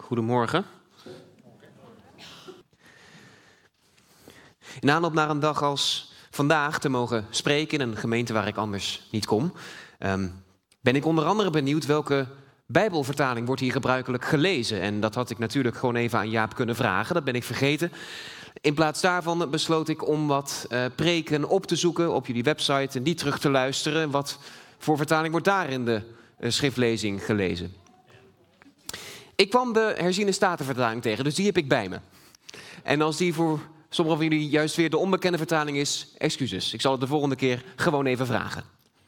goedemorgen. In aanloop naar een dag als vandaag te mogen spreken in een gemeente waar ik anders niet kom, ben ik onder andere benieuwd welke Bijbelvertaling wordt hier gebruikelijk gelezen. En dat had ik natuurlijk gewoon even aan Jaap kunnen vragen, dat ben ik vergeten. In plaats daarvan besloot ik om wat preken op te zoeken op jullie website en die terug te luisteren. Wat voor vertaling wordt daar in de schriftlezing gelezen? Ik kwam de herziene statenvertaling tegen, dus die heb ik bij me. En als die voor sommigen van jullie juist weer de onbekende vertaling is, excuses. Ik zal het de volgende keer gewoon even vragen.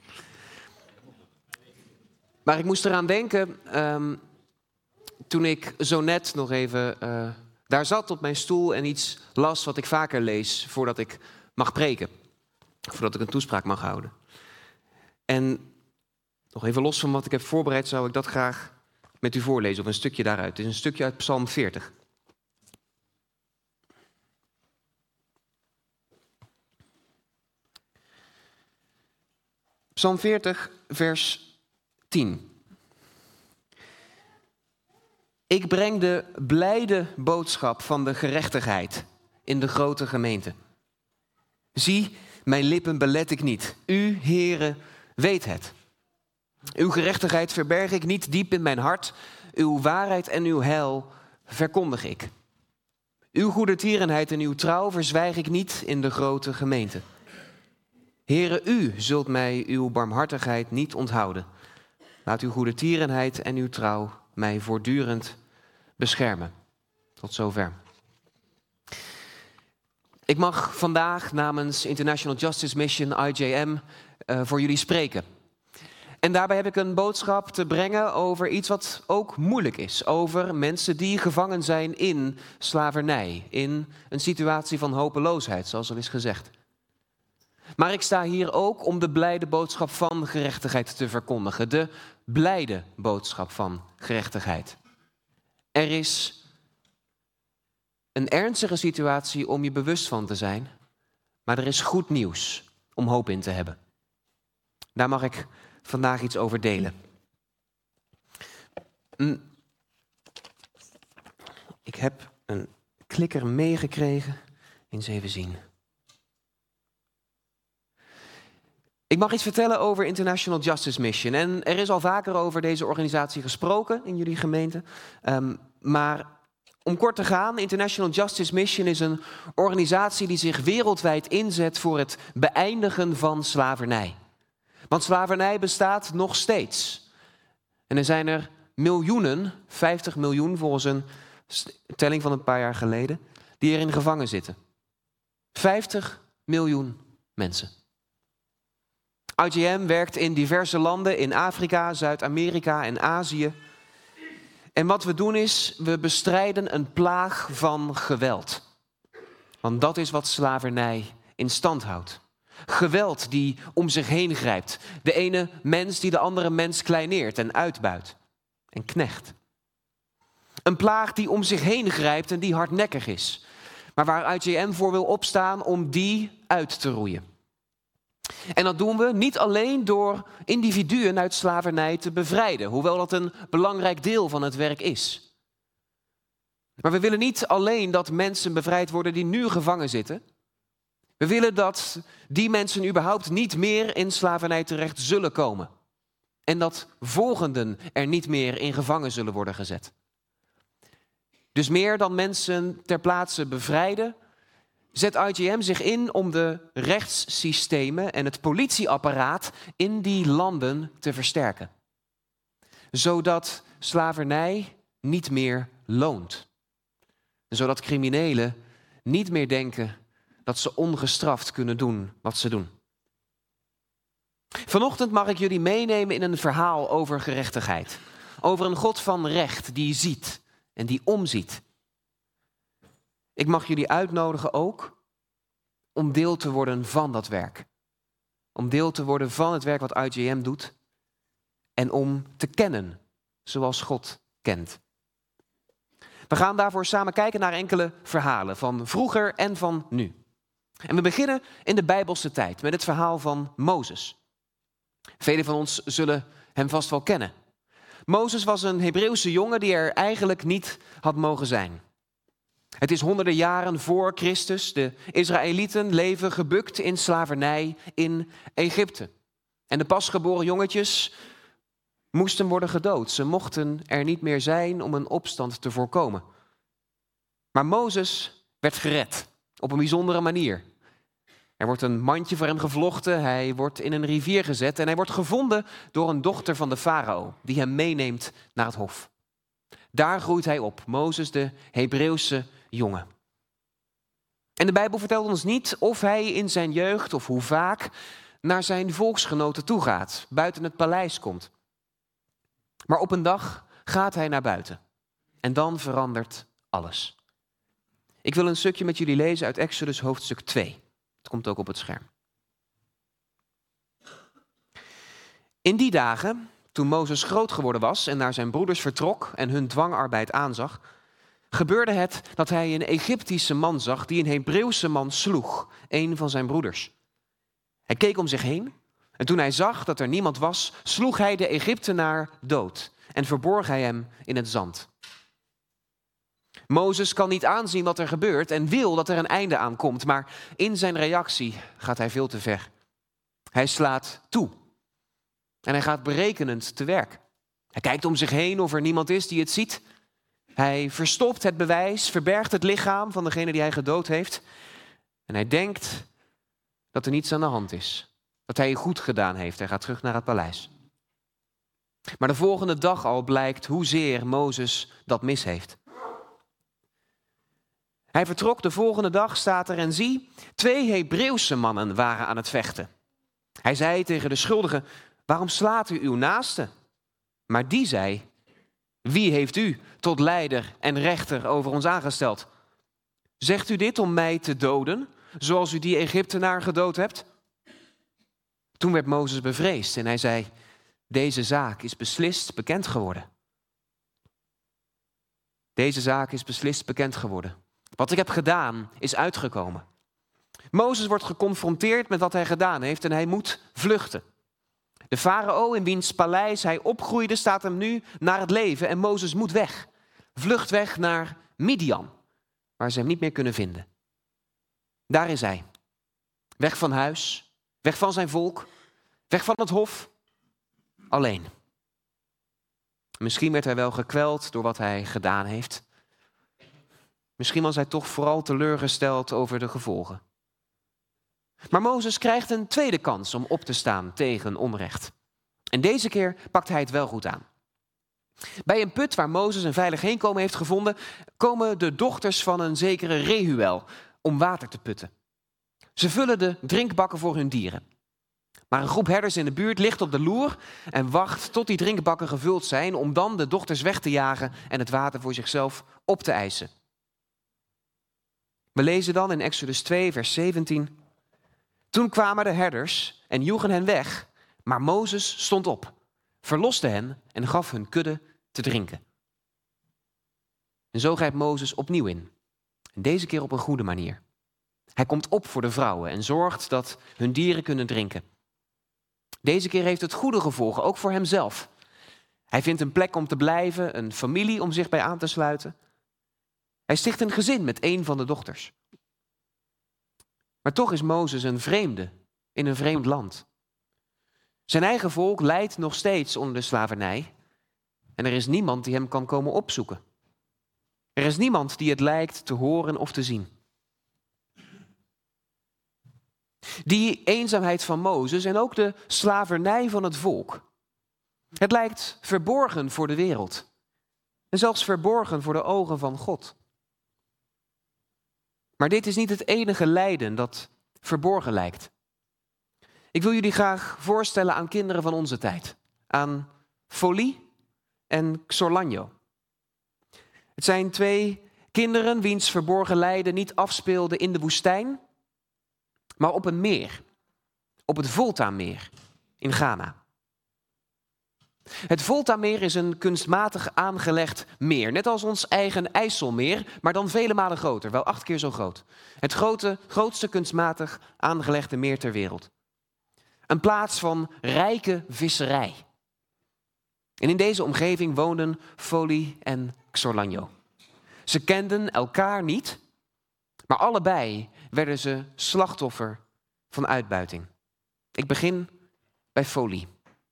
Maar ik moest eraan denken, toen ik zo net nog even daar zat op mijn stoel en iets las wat ik vaker lees voordat ik mag preken. Voordat ik een toespraak mag houden. En nog even los van wat ik heb voorbereid, zou ik dat graag met u voorlezen, of een stukje daaruit. Het is een stukje uit Psalm 40. Psalm 40, vers 10. Ik breng de blijde boodschap van de gerechtigheid in de grote gemeente. Zie, mijn lippen belet ik niet. U, Heere, weet het. Uw gerechtigheid verberg ik niet diep in mijn hart. Uw waarheid en uw heil verkondig ik. Uw goedertierenheid en uw trouw verzwijg ik niet in de grote gemeente. Heere, u zult mij uw barmhartigheid niet onthouden. Laat uw goedertierenheid en uw trouw mij voortdurend beschermen. Tot zover. Ik mag vandaag namens International Justice Mission, IJM, voor jullie spreken. En daarbij heb ik een boodschap te brengen over iets wat ook moeilijk is. Over mensen die gevangen zijn in slavernij. In een situatie van hopeloosheid, zoals al is gezegd. Maar ik sta hier ook om de blijde boodschap van gerechtigheid te verkondigen. De blijde boodschap van gerechtigheid. Er is een ernstige situatie om je bewust van te zijn. Maar er is goed nieuws om hoop in te hebben. Daar mag ik vandaag iets over delen. Ik heb een klikker meegekregen. Eens even zien. Ik mag iets vertellen over International Justice Mission. En er is al vaker over deze organisatie gesproken in jullie gemeente. Maar om kort te gaan, International Justice Mission is een organisatie die zich wereldwijd inzet voor het beëindigen van slavernij. Want slavernij bestaat nog steeds. En er zijn er miljoenen, 50 miljoen volgens een telling van een paar jaar geleden, die erin gevangen zitten. 50 miljoen mensen. IJM werkt in diverse landen in Afrika, Zuid-Amerika en Azië. En wat we doen is, we bestrijden een plaag van geweld. Want dat is wat slavernij in stand houdt. Geweld die om zich heen grijpt. De ene mens die de andere mens kleineert en uitbuit en knecht. Een plaag die om zich heen grijpt en die hardnekkig is. Maar waar IJM voor wil opstaan om die uit te roeien. En dat doen we niet alleen door individuen uit slavernij te bevrijden. Hoewel dat een belangrijk deel van het werk is. Maar we willen niet alleen dat mensen bevrijd worden die nu gevangen zitten. We willen dat die mensen überhaupt niet meer in slavernij terecht zullen komen. En dat volgenden er niet meer in gevangen zullen worden gezet. Dus meer dan mensen ter plaatse bevrijden, zet IJM zich in om de rechtssystemen en het politieapparaat in die landen te versterken. Zodat slavernij niet meer loont. Zodat criminelen niet meer denken dat ze ongestraft kunnen doen wat ze doen. Vanochtend mag ik jullie meenemen in een verhaal over gerechtigheid. Over een God van recht die ziet en die omziet. Ik mag jullie uitnodigen ook om deel te worden van dat werk. Om deel te worden van het werk wat IJM doet. En om te kennen zoals God kent. We gaan daarvoor samen kijken naar enkele verhalen van vroeger en van nu. En we beginnen in de Bijbelse tijd met het verhaal van Mozes. Velen van ons zullen hem vast wel kennen. Mozes was een Hebreeuwse jongen die er eigenlijk niet had mogen zijn. Het is honderden jaren voor Christus. De Israëlieten leven gebukt in slavernij in Egypte. En de pasgeboren jongetjes moesten worden gedood. Ze mochten er niet meer zijn om een opstand te voorkomen. Maar Mozes werd gered op een bijzondere manier. Er wordt een mandje voor hem gevlochten, hij wordt in een rivier gezet en hij wordt gevonden door een dochter van de farao die hem meeneemt naar het hof. Daar groeit hij op, Mozes, de Hebreeuwse jongen. En de Bijbel vertelt ons niet of hij in zijn jeugd of hoe vaak naar zijn volksgenoten toe gaat, buiten het paleis komt. Maar op een dag gaat hij naar buiten en dan verandert alles. Ik wil een stukje met jullie lezen uit Exodus hoofdstuk 2. Het komt ook op het scherm. In die dagen, toen Mozes groot geworden was en naar zijn broeders vertrok en hun dwangarbeid aanzag, gebeurde het dat hij een Egyptische man zag die een Hebreeuwse man sloeg, een van zijn broeders. Hij keek om zich heen en toen hij zag dat er niemand was, sloeg hij de Egyptenaar dood en verborg hij hem in het zand. Mozes kan niet aanzien wat er gebeurt en wil dat er een einde aan komt, maar in zijn reactie gaat hij veel te ver. Hij slaat toe en hij gaat berekenend te werk. Hij kijkt om zich heen of er niemand is die het ziet. Hij verstopt het bewijs, verbergt het lichaam van degene die hij gedood heeft. En hij denkt dat er niets aan de hand is, dat hij goed gedaan heeft. Hij gaat terug naar het paleis. Maar de volgende dag al blijkt hoezeer Mozes dat mis heeft. Hij vertrok de volgende dag, staat er, en zie, 2 Hebreeuwse mannen waren aan het vechten. Hij zei tegen de schuldige, waarom slaat u uw naaste? Maar die zei, wie heeft u tot leider en rechter over ons aangesteld? Zegt u dit om mij te doden, zoals u die Egyptenaar gedood hebt? Toen werd Mozes bevreesd en hij zei, deze zaak is beslist bekend geworden. Deze zaak is beslist bekend geworden. Wat ik heb gedaan is uitgekomen. Mozes wordt geconfronteerd met wat hij gedaan heeft en hij moet vluchten. De farao in wiens paleis hij opgroeide staat hem nu naar het leven en Mozes moet weg. Vlucht weg naar Midian, waar ze hem niet meer kunnen vinden. Daar is hij. Weg van huis, weg van zijn volk, weg van het hof, alleen. Misschien werd hij wel gekweld door wat hij gedaan heeft. Misschien was hij toch vooral teleurgesteld over de gevolgen. Maar Mozes krijgt een tweede kans om op te staan tegen onrecht. En deze keer pakt hij het wel goed aan. Bij een put waar Mozes een veilig heenkomen heeft gevonden, komen de dochters van een zekere Rehuel om water te putten. Ze vullen de drinkbakken voor hun dieren. Maar een groep herders in de buurt ligt op de loer en wacht tot die drinkbakken gevuld zijn om dan de dochters weg te jagen en het water voor zichzelf op te eisen. We lezen dan in Exodus 2, vers 17. Toen kwamen de herders en joegen hen weg, maar Mozes stond op, verloste hen en gaf hun kudde te drinken. En zo grijpt Mozes opnieuw in. En deze keer op een goede manier. Hij komt op voor de vrouwen en zorgt dat hun dieren kunnen drinken. Deze keer heeft het goede gevolgen, ook voor hemzelf. Hij vindt een plek om te blijven, een familie om zich bij aan te sluiten. Hij sticht een gezin met een van de dochters. Maar toch is Mozes een vreemde in een vreemd land. Zijn eigen volk lijdt nog steeds onder de slavernij. En er is niemand die hem kan komen opzoeken. Er is niemand die het lijkt te horen of te zien. Die eenzaamheid van Mozes en ook de slavernij van het volk. Het lijkt verborgen voor de wereld. En zelfs verborgen voor de ogen van God. Maar dit is niet het enige lijden dat verborgen lijkt. Ik wil jullie graag voorstellen aan kinderen van onze tijd. Aan Folie en Xorlanjo. Het zijn 2 kinderen wiens verborgen lijden niet afspeelde in de woestijn, maar op een meer. Op het Volta-meer in Ghana. Het Volta-meer is een kunstmatig aangelegd meer. Net als ons eigen IJsselmeer, maar dan vele malen groter. Wel 8 keer zo groot. Het grootste kunstmatig aangelegde meer ter wereld. Een plaats van rijke visserij. En in deze omgeving woonden Folie en Xorlanjo. Ze kenden elkaar niet, maar allebei werden ze slachtoffer van uitbuiting. Ik begin bij Folie.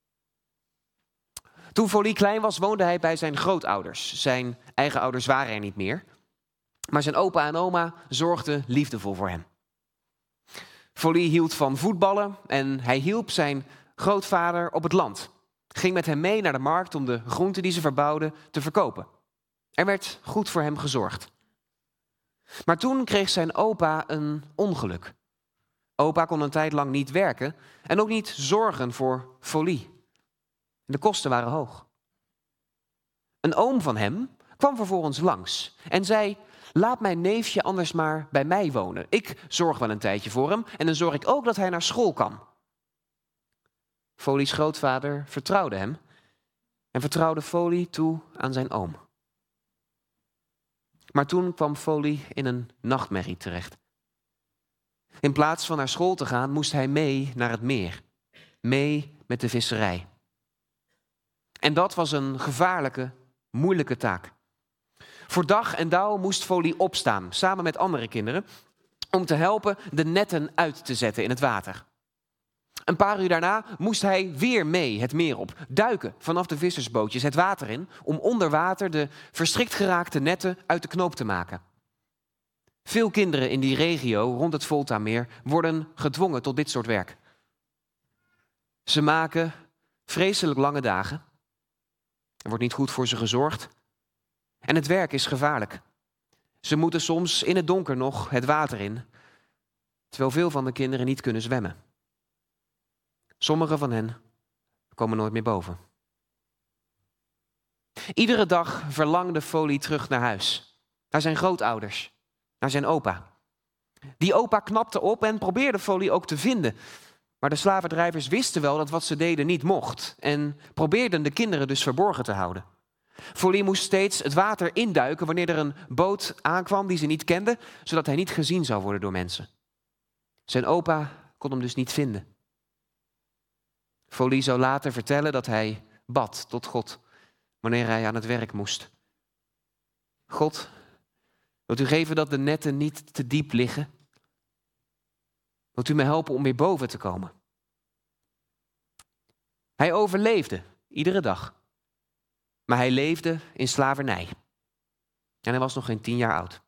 Toen Folie klein was, woonde hij bij zijn grootouders. Zijn eigen ouders waren er niet meer. Maar zijn opa en oma zorgden liefdevol voor hem. Folie hield van voetballen en hij hielp zijn grootvader op het land. Ging met hem mee naar de markt om de groenten die ze verbouwden te verkopen. Er werd goed voor hem gezorgd. Maar toen kreeg zijn opa een ongeluk. Opa kon een tijd lang niet werken en ook niet zorgen voor Folie. De kosten waren hoog. Een oom van hem kwam vervolgens langs en zei: laat mijn neefje anders maar bij mij wonen. Ik zorg wel een tijdje voor hem en dan zorg ik ook dat hij naar school kan. Folie's grootvader vertrouwde hem en vertrouwde Folie toe aan zijn oom. Maar toen kwam Folie in een nachtmerrie terecht. In plaats van naar school te gaan, moest hij mee naar het meer. Mee met de visserij. En dat was een gevaarlijke, moeilijke taak. Voor dag en dauw moest Folie opstaan, samen met andere kinderen, om te helpen de netten uit te zetten in het water. Een paar uur daarna moest hij weer mee het meer op, duiken vanaf de vissersbootjes het water in, om onder water de verstrikt geraakte netten uit de knoop te maken. Veel kinderen in die regio rond het Voltameer worden gedwongen tot dit soort werk. Ze maken vreselijk lange dagen. Er wordt niet goed voor ze gezorgd. En het werk is gevaarlijk. Ze moeten soms in het donker nog het water in, terwijl veel van de kinderen niet kunnen zwemmen. Sommigen van hen komen nooit meer boven. Iedere dag verlangde Folie terug naar huis, naar zijn grootouders, naar zijn opa. Die opa knapte op en probeerde Folie ook te vinden. Maar de slavendrijvers wisten wel dat wat ze deden niet mocht en probeerden de kinderen dus verborgen te houden. Folie moest steeds het water induiken wanneer er een boot aankwam die ze niet kenden, zodat hij niet gezien zou worden door mensen. Zijn opa kon hem dus niet vinden. Folie zou later vertellen dat hij bad tot God wanneer hij aan het werk moest. God, wilt u geven dat de netten niet te diep liggen? Wilt u me helpen om weer boven te komen? Hij overleefde iedere dag. Maar hij leefde in slavernij. En hij was nog geen 10 jaar oud.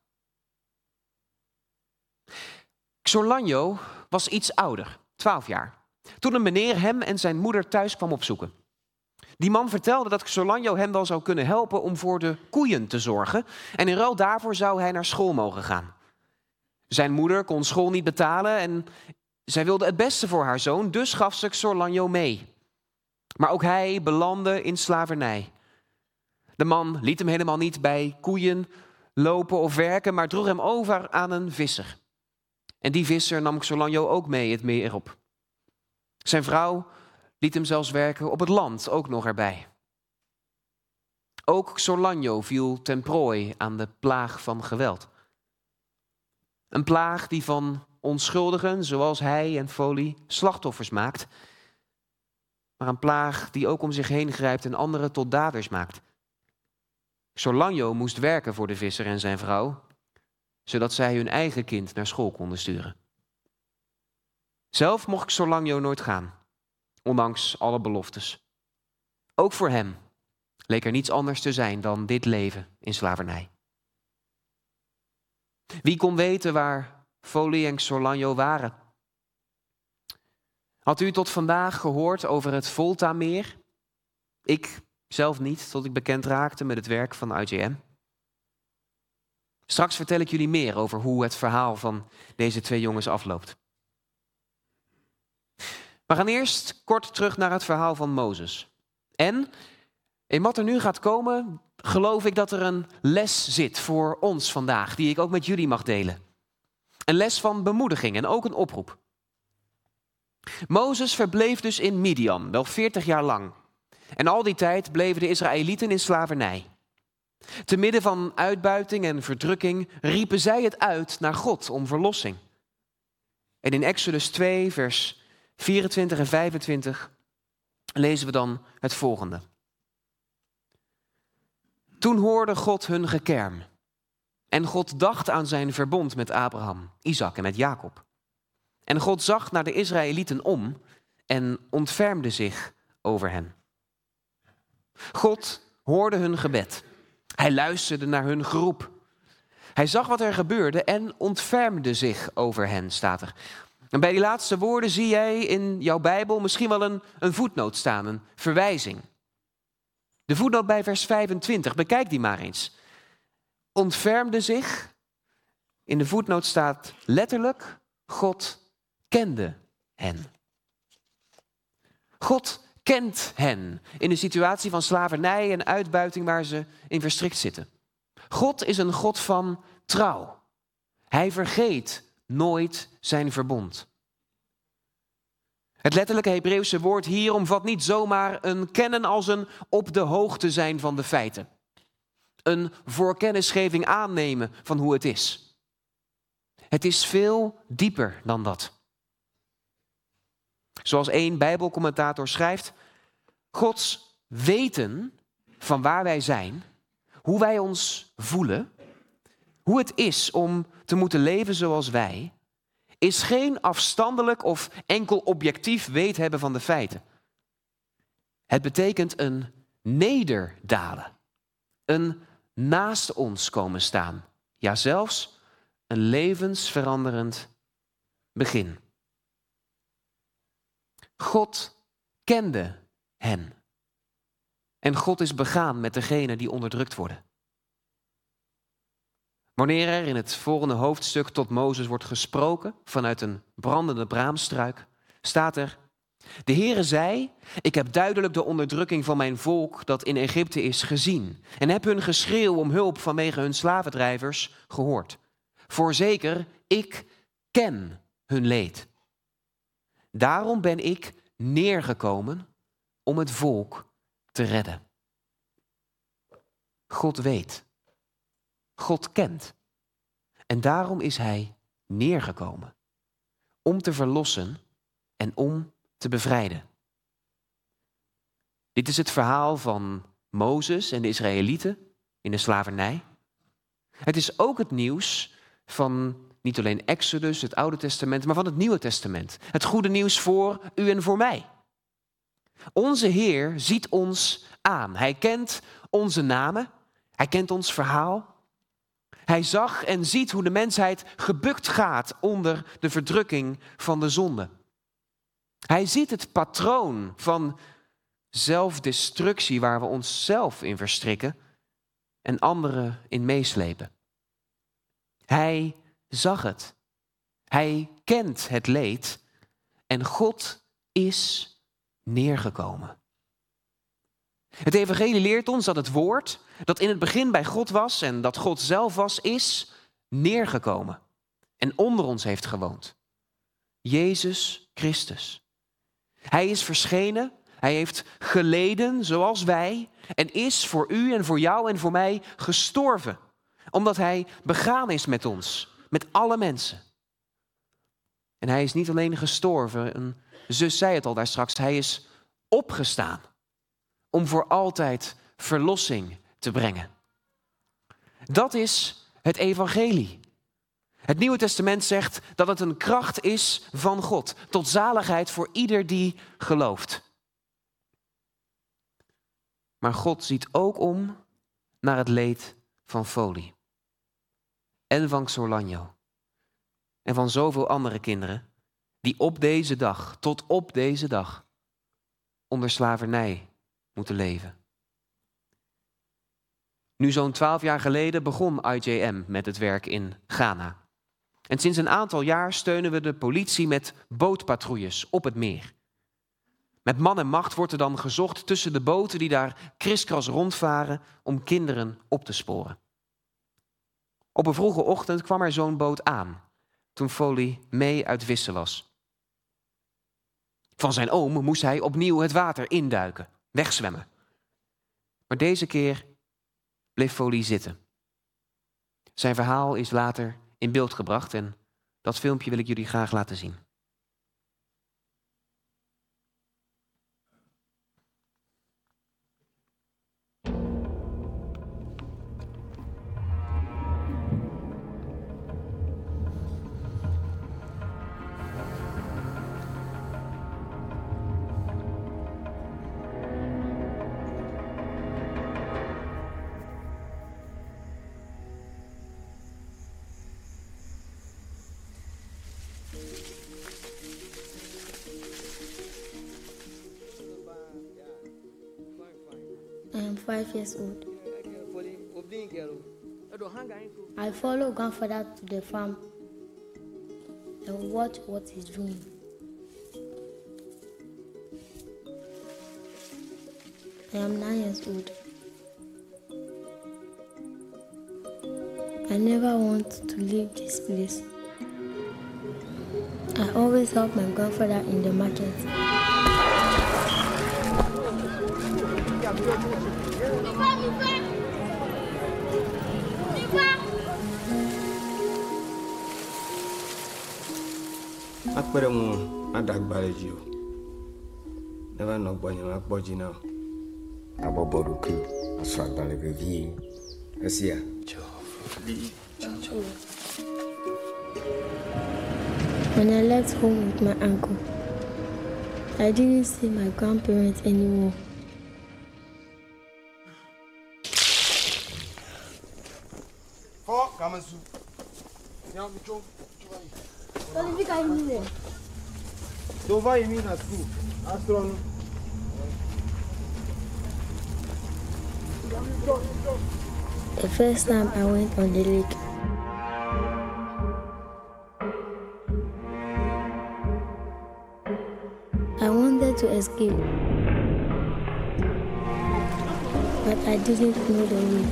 Xorlanjo was iets ouder, 12 jaar. Toen een meneer hem en zijn moeder thuis kwam opzoeken. Die man vertelde dat Xorlanjo hem wel zou kunnen helpen om voor de koeien te zorgen. En in ruil daarvoor zou hij naar school mogen gaan. Zijn moeder kon school niet betalen en zij wilde het beste voor haar zoon, dus gaf ze Xorlanjo mee. Maar ook hij belandde in slavernij. De man liet hem helemaal niet bij koeien lopen of werken, maar droeg hem over aan een visser. En die visser nam Xorlanjo ook mee het meer op. Zijn vrouw liet hem zelfs werken op het land, ook nog erbij. Ook Xorlanjo viel ten prooi aan de plaag van geweld. Een plaag die van onschuldigen, zoals hij en Folie, slachtoffers maakt. Maar een plaag die ook om zich heen grijpt en anderen tot daders maakt. Xorlanjo moest werken voor de visser en zijn vrouw, zodat zij hun eigen kind naar school konden sturen. Zelf mocht Xorlanjo nooit gaan, ondanks alle beloftes. Ook voor hem leek er niets anders te zijn dan dit leven in slavernij. Wie kon weten waar Folie en Xorlanjo waren? Had u tot vandaag gehoord over het Voltameer? Ik zelf niet, tot ik bekend raakte met het werk van IJM. Straks vertel ik jullie meer over hoe het verhaal van deze 2 jongens afloopt. We gaan eerst kort terug naar het verhaal van Mozes. En in wat er nu gaat komen, geloof ik dat er een les zit voor ons vandaag, die ik ook met jullie mag delen. Een les van bemoediging en ook een oproep. Mozes verbleef dus in Midian, wel 40 jaar lang. En al die tijd bleven de Israëlieten in slavernij. Te midden van uitbuiting en verdrukking riepen zij het uit naar God om verlossing. En in Exodus 2, vers 24 en 25 lezen we dan het volgende. Toen hoorde God hun gekerm. En God dacht aan zijn verbond met Abraham, Isaac en met Jacob. En God zag naar de Israëlieten om en ontfermde zich over hen. God hoorde hun gebed. Hij luisterde naar hun geroep. Hij zag wat er gebeurde en ontfermde zich over hen, staat er. En bij die laatste woorden zie jij in jouw Bijbel misschien wel een voetnoot staan, een verwijzing. De voetnoot bij vers 25, bekijk die maar eens. Ontfermde zich, in de voetnoot staat letterlijk, God kende hen. God kent hen in de situatie van slavernij en uitbuiting waar ze in verstrikt zitten. God is een God van trouw. Hij vergeet nooit zijn verbond. Het letterlijke Hebreeuwse woord hier omvat niet zomaar een kennen als een op de hoogte zijn van de feiten. Een voorkennisgeving aannemen van hoe het is. Het is veel dieper dan dat. Zoals één Bijbelcommentator schrijft, Gods weten van waar wij zijn, hoe wij ons voelen, hoe het is om te moeten leven zoals wij, is geen afstandelijk of enkel objectief weet hebben van de feiten. Het betekent een nederdalen, een naast ons komen staan, ja zelfs een levensveranderend begin. God kende hen. En God is begaan met degenen die onderdrukt worden. Wanneer er in het volgende hoofdstuk tot Mozes wordt gesproken vanuit een brandende braamstruik, staat er: De Heere zei, ik heb duidelijk de onderdrukking van mijn volk dat in Egypte is gezien en heb hun geschreeuw om hulp vanwege hun slavendrijvers gehoord. Voorzeker, ik ken hun leed. Daarom ben ik neergekomen om het volk te redden. God weet. God kent. En daarom is hij neergekomen. Om te verlossen en om te bevrijden. Dit is het verhaal van Mozes en de Israëlieten in de slavernij. Het is ook het nieuws van niet alleen Exodus, het Oude Testament, maar van het Nieuwe Testament. Het goede nieuws voor u en voor mij. Onze Heer ziet ons aan. Hij kent onze namen. Hij kent ons verhaal. Hij zag en ziet hoe de mensheid gebukt gaat onder de verdrukking van de zonde. Hij ziet het patroon van zelfdestructie waar we onszelf in verstrikken en anderen in meeslepen. Hij zag het. Hij kent het leed en God is neergekomen. Het evangelie leert ons dat het woord dat in het begin bij God was en dat God zelf was, is neergekomen en onder ons heeft gewoond. Jezus Christus. Hij is verschenen, hij heeft geleden zoals wij en is voor u en voor jou en voor mij gestorven. Omdat hij begaan is met ons, met alle mensen. En hij is niet alleen gestorven, een zus zei het al daar straks, hij is opgestaan. Om voor altijd verlossing te brengen. Dat is het evangelie. Het Nieuwe Testament zegt dat het een kracht is van God. Tot zaligheid voor ieder die gelooft. Maar God ziet ook om naar het leed van Folie. En van Xorlanjo. En van zoveel andere kinderen die op deze dag, tot op deze dag, onder slavernij moeten leven. Nu zo'n 12 jaar geleden begon IJM met het werk in Ghana. En sinds een aantal jaar steunen we de politie met bootpatrouilles op het meer. Met man en macht wordt er dan gezocht tussen de boten die daar kriskras rondvaren om kinderen op te sporen. Op een vroege ochtend kwam er zo'n boot aan, toen Folie mee uit vissen was. Van zijn oom moest hij opnieuw het water induiken, wegzwemmen. Maar deze keer bleef Folie zitten. Zijn verhaal is later in beeld gebracht en dat filmpje wil ik jullie graag laten zien. I am 5 years old. I follow grandfather to the farm and watch what he's doing. I am 9 years old. I never want to leave this place. I always help my grandfather in the market. Never know when you're body now. Aboboruku, Asragbale Review. Asia. When I left home with my uncle, I didn't see my grandparents anymore. The first time I went on the lake, I wanted to escape, but I didn't know the way.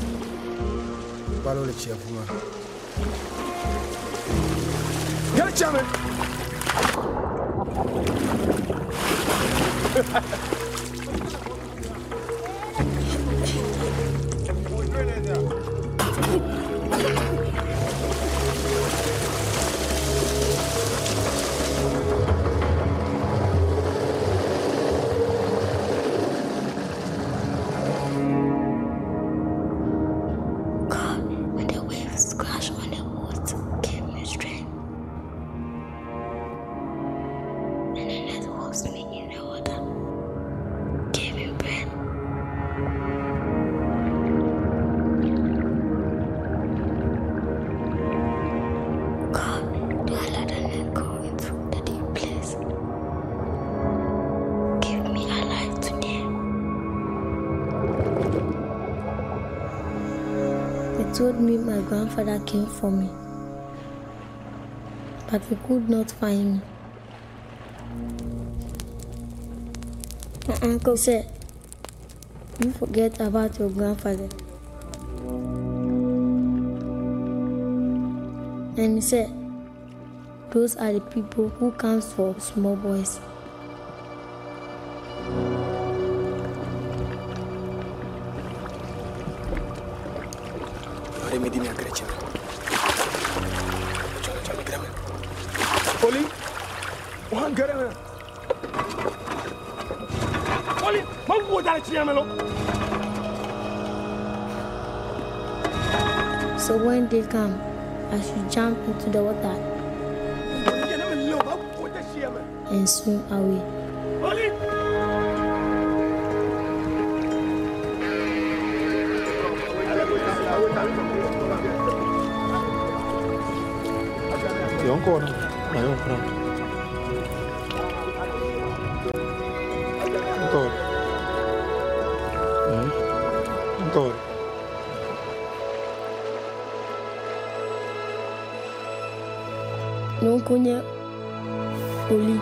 When the waves crash on the boat, gave me strength. And the net holds me in the water, gave me breath. God, do I let the net go into the deep place? Give me a life today. They told me my grandfather came for me, but he could not find me. My uncle said, "You forget about your grandfather." And he said, "Those are the people who come for small boys." So when they come, I should jump into the water and swim away. Non connaît Oli.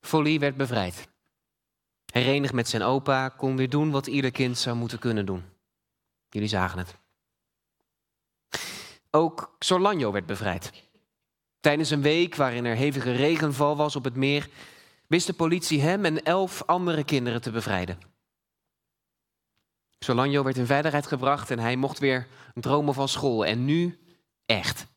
Folly werd bevrijd. Herenigd met zijn opa, kon weer doen wat ieder kind zou moeten kunnen doen. Jullie zagen het. Ook Xorlanjo werd bevrijd. Tijdens een week waarin er hevige regenval was op het meer, wist de politie hem en 11 andere kinderen te bevrijden. Xorlanjo werd in veiligheid gebracht en hij mocht weer dromen van school. En nu echt.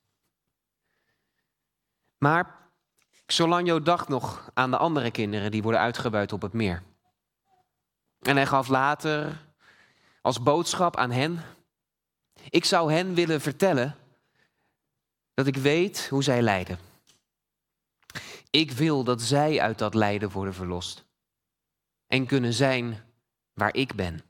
Maar Xorlanjo dacht nog aan de andere kinderen die worden uitgebuit op het meer. En hij gaf later als boodschap aan hen: ik zou hen willen vertellen dat ik weet hoe zij lijden. Ik wil dat zij uit dat lijden worden verlost en kunnen zijn waar ik ben.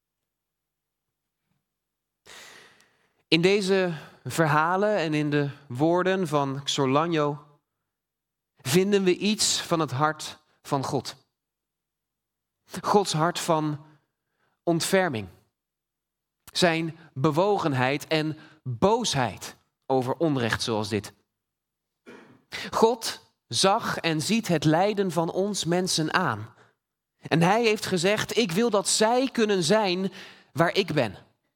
In deze verhalen en in de woorden van Xorlanjo vinden we iets van het hart van God. Gods hart van ontferming. Zijn bewogenheid en boosheid over onrecht zoals dit. God zag en ziet het lijden van ons mensen aan. En hij heeft gezegd: ik wil dat zij kunnen zijn waar ik ben.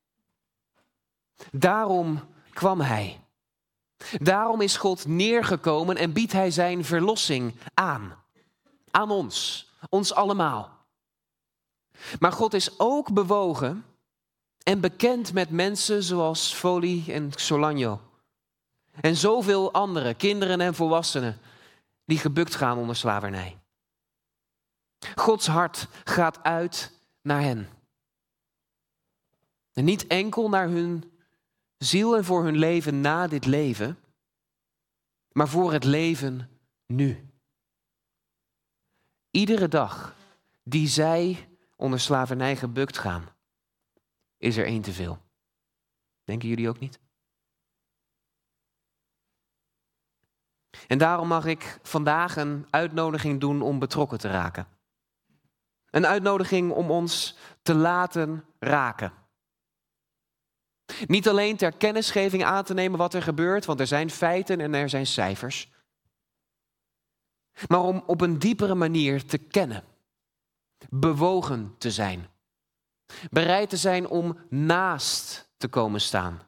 Daarom kwam hij. Daarom is God neergekomen en biedt hij zijn verlossing aan. Aan ons allemaal. Maar God is ook bewogen en bekend met mensen zoals Folly en Xorlanjo. En zoveel andere kinderen en volwassenen die gebukt gaan onder slavernij. Gods hart gaat uit naar hen. En niet enkel naar hun ziel en voor hun leven na dit leven, maar voor het leven nu. Iedere dag die zij onder slavernij gebukt gaan, is er één te veel. Denken jullie ook niet? En daarom mag ik vandaag een uitnodiging doen om betrokken te raken. Een uitnodiging om ons te laten raken. Niet alleen ter kennisgeving aan te nemen wat er gebeurt, want er zijn feiten en er zijn cijfers. Maar om op een diepere manier te kennen. Bewogen te zijn. Bereid te zijn om naast te komen staan.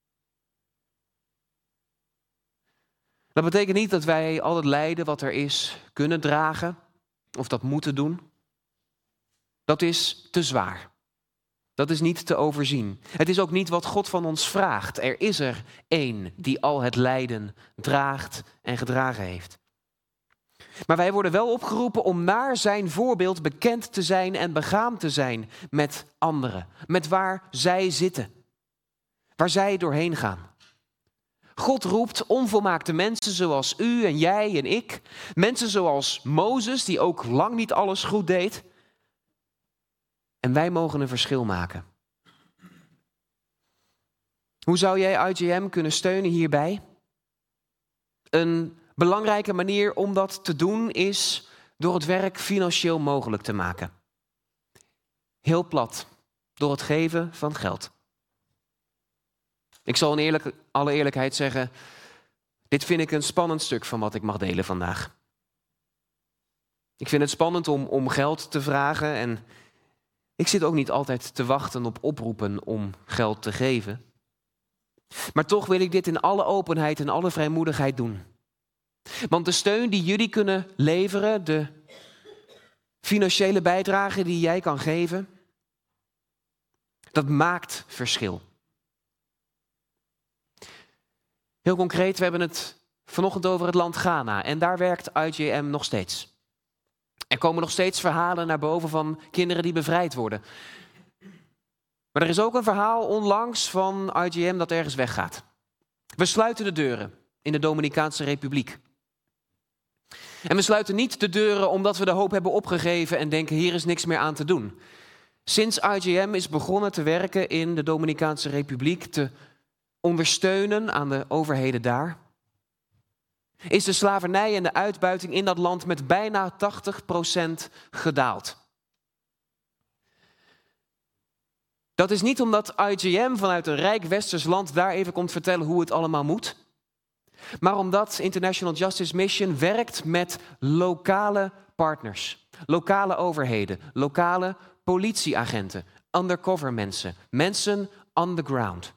Dat betekent niet dat wij al het lijden wat er is kunnen dragen of dat moeten doen. Dat is te zwaar. Dat is niet te overzien. Het is ook niet wat God van ons vraagt. Er is er één die al het lijden draagt en gedragen heeft. Maar wij worden wel opgeroepen om naar zijn voorbeeld bekend te zijn en begaan te zijn met anderen. Met waar zij zitten. Waar zij doorheen gaan. God roept onvolmaakte mensen zoals u en jij en ik. Mensen zoals Mozes, die ook lang niet alles goed deed. En wij mogen een verschil maken. Hoe zou jij IJM kunnen steunen hierbij? Een belangrijke manier om dat te doen is door het werk financieel mogelijk te maken. Heel plat, door het geven van geld. Ik zal in alle eerlijkheid zeggen, dit vind ik een spannend stuk van wat ik mag delen vandaag. Ik vind het spannend om geld te vragen en ik zit ook niet altijd te wachten op oproepen om geld te geven. Maar toch wil ik dit in alle openheid en alle vrijmoedigheid doen. Want de steun die jullie kunnen leveren, de financiële bijdrage die jij kan geven, dat maakt verschil. Heel concreet, we hebben het vanochtend over het land Ghana en daar werkt IJM nog steeds. Er komen nog steeds verhalen naar boven van kinderen die bevrijd worden. Maar er is ook een verhaal onlangs van IJM dat ergens weggaat. We sluiten de deuren in de Dominicaanse Republiek. En we sluiten niet de deuren omdat we de hoop hebben opgegeven en denken hier is niks meer aan te doen. Sinds IJM is begonnen te werken in de Dominicaanse Republiek, te ondersteunen aan de overheden daar, is de slavernij en de uitbuiting in dat land met bijna 80% gedaald. Dat is niet omdat IJM vanuit een rijk westers land daar even komt vertellen hoe het allemaal moet. maar omdat International Justice Mission werkt met lokale partners, lokale overheden, lokale politieagenten, undercover mensen, mensen on the ground.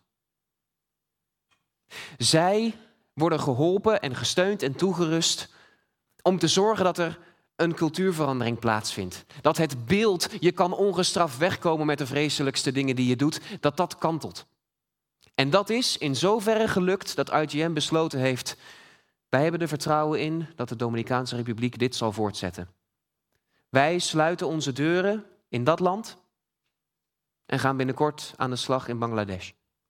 Zij worden geholpen en gesteund en toegerust om te zorgen dat er een cultuurverandering plaatsvindt. Dat het beeld, je kan ongestraft wegkomen met de vreselijkste dingen die je doet, dat kantelt. En dat is in zoverre gelukt dat IGM besloten heeft, wij hebben er vertrouwen in dat de Dominicaanse Republiek dit zal voortzetten. Wij sluiten onze deuren in dat land en gaan binnenkort aan de slag in Bangladesh.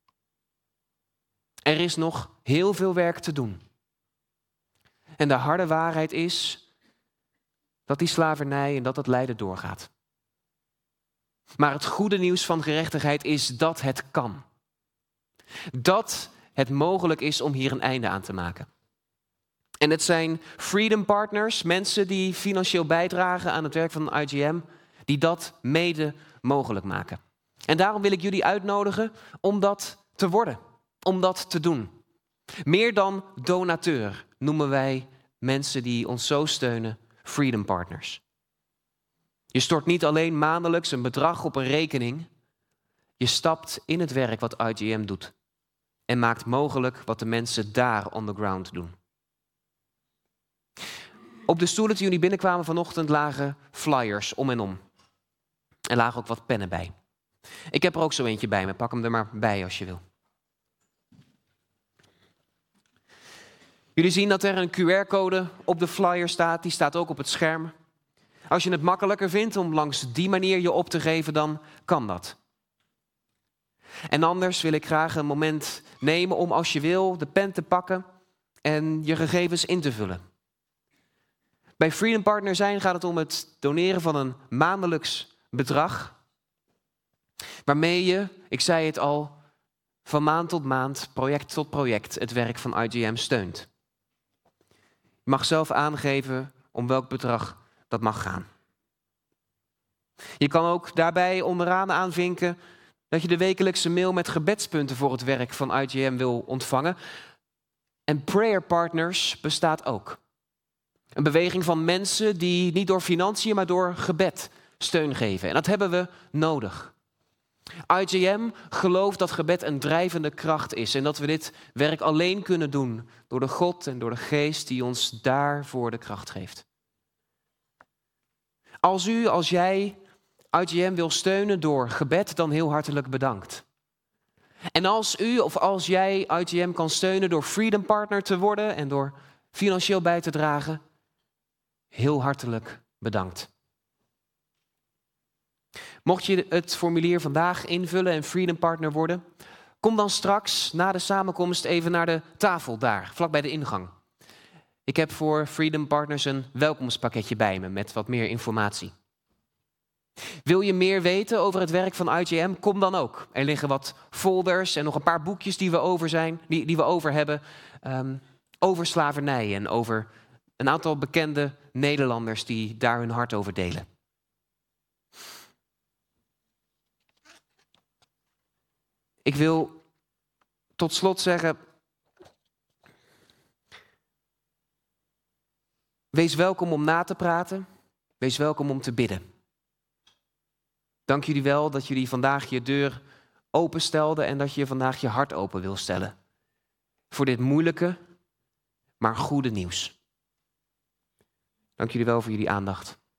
Er is nog heel veel werk te doen. En de harde waarheid is dat die slavernij en dat het lijden doorgaat. Maar het goede nieuws van gerechtigheid is dat het kan. Dat het mogelijk is om hier een einde aan te maken. En het zijn freedom partners, mensen die financieel bijdragen aan het werk van IGM, die dat mede mogelijk maken. En daarom wil ik jullie uitnodigen om dat te worden, om dat te doen. Meer dan donateur noemen wij mensen die ons zo steunen, freedom partners. Je stort niet alleen maandelijks een bedrag op een rekening, je stapt in het werk wat IGM doet en maakt mogelijk wat de mensen daar on the ground doen. Op de stoelen die jullie binnenkwamen vanochtend lagen flyers om en om. Er lagen ook wat pennen bij. Ik heb er ook zo eentje bij me, pak hem er maar bij als je wil. Jullie zien dat er een QR-code op de flyer staat, die staat ook op het scherm. Als je het makkelijker vindt om langs die manier je op te geven, dan kan dat. En anders wil ik graag een moment nemen om, als je wil, de pen te pakken en je gegevens in te vullen. Bij Freedom Partner zijn gaat het om het doneren van een maandelijks bedrag, waarmee je, ik zei het al, van maand tot maand, project tot project, het werk van IGM steunt. Je mag zelf aangeven om welk bedrag dat mag gaan. Je kan ook daarbij onderaan aanvinken dat je de wekelijkse mail met gebedspunten voor het werk van IGM wil ontvangen. En Prayer Partners bestaat ook. Een beweging van mensen die niet door financiën, maar door gebed steun geven. En dat hebben we nodig. IGM gelooft dat gebed een drijvende kracht is en dat we dit werk alleen kunnen doen door de God en door de Geest die ons daarvoor de kracht geeft. Als jij IGM wil steunen door gebed, dan heel hartelijk bedankt. En als jij IGM kan steunen door Freedom Partner te worden en door financieel bij te dragen, heel hartelijk bedankt. Mocht je het formulier vandaag invullen en Freedom Partner worden, kom dan straks na de samenkomst even naar de tafel daar, vlak bij de ingang. Ik heb voor Freedom Partners een welkomstpakketje bij me met wat meer informatie. Wil je meer weten over het werk van IGM? Kom dan ook. Er liggen wat folders en nog een paar boekjes die we over hebben over slavernij en over een aantal bekende Nederlanders die daar hun hart over delen. Ik wil tot slot zeggen, wees welkom om na te praten, wees welkom om te bidden. Dank jullie wel dat jullie vandaag je deur openstelden en dat je vandaag je hart open wil stellen. Voor dit moeilijke, maar goede nieuws. Dank jullie wel voor jullie aandacht.